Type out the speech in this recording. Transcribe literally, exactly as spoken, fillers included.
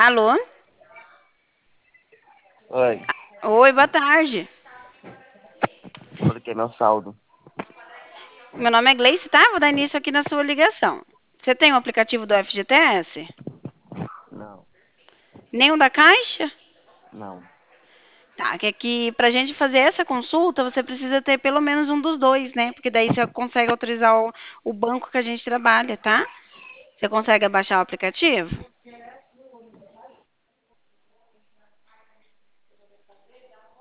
Alô? Oi, Oi, boa tarde. quanto que é meu saldo? Meu nome é Gleice, tá? Vou dar início aqui na sua ligação. Você tem o aplicativo do F G T S? Não, Nenhum da Caixa? não. Tá, que aqui pra gente fazer essa consulta, você precisa ter pelo menos um dos dois, né? Porque daí você consegue autorizar o, o banco que a gente trabalha, tá? Você consegue abaixar o aplicativo?